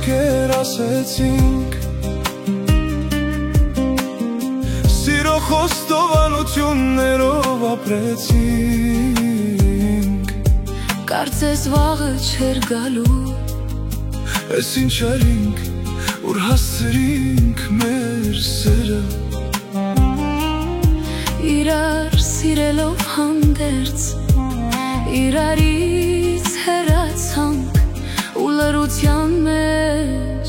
կերասեցինք, սիրո խոստովանություններով ապրեցինք։ Կարծես վաղը չեր գալու, Ես ինչ արինք, որ հասցրինք մեր սերը, իրար սիրելով հանդերձ, իրարից հեռացանք ու լռության մեջ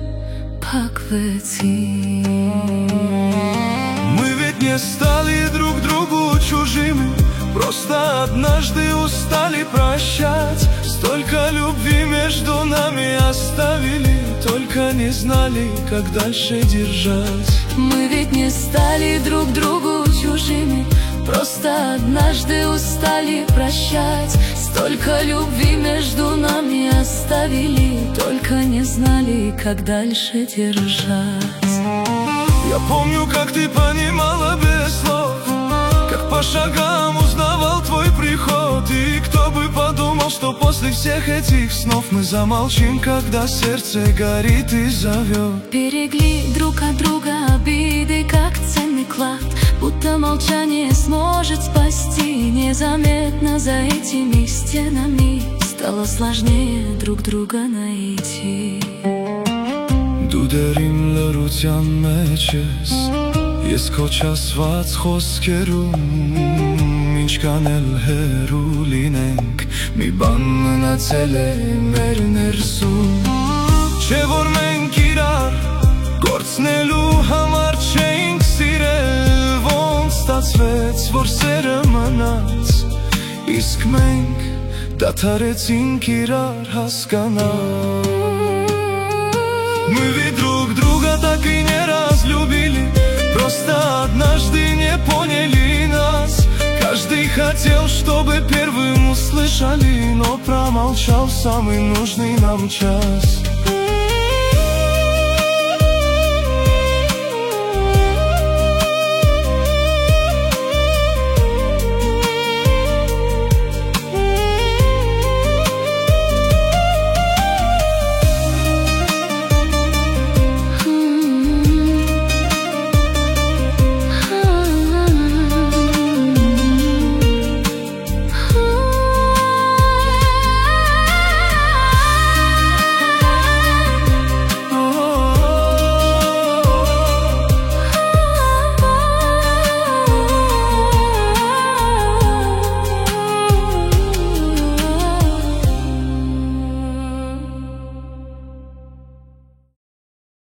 փակվեցինք։ Мы ведь не стали друг другу чужими, просто однажды устали прощать. Столько любви между нами оставили, только не знали, как дальше держать. Мы ведь не стали друг другу чужими, просто однажды устали прощать. Столько любви между нами оставили, только не знали, как дальше держать. Я помню, как ты понимала без слов, как по шагам узнавал твой приход. И кто бы подумал, что после всех этих снов мы замолчим, когда сердце горит и зовет. Берегли друг от друга обиды, как ценный клад, будто молчание сможет спасти. Незаметно за этими стенами стало сложнее друг друга найти. Դու լռության մեջ ես, ես քո չասված խոսքերում, ինչ կանել հեռու լինենք, մի բան մնացել է մեր ներսում։ Չէ որ մենք իրար կորցնելու համար չէինք սիրել, ոնց ստացվեց, որ սերը մնաց, իսկ մենք դադարեցինք իրար հասկանալ։ Мы ведь друг друга так и не разлюбили, просто однажды не поняли нас. Каждый хотел, чтобы первым услышали, но промолчал в самый нужный нам час.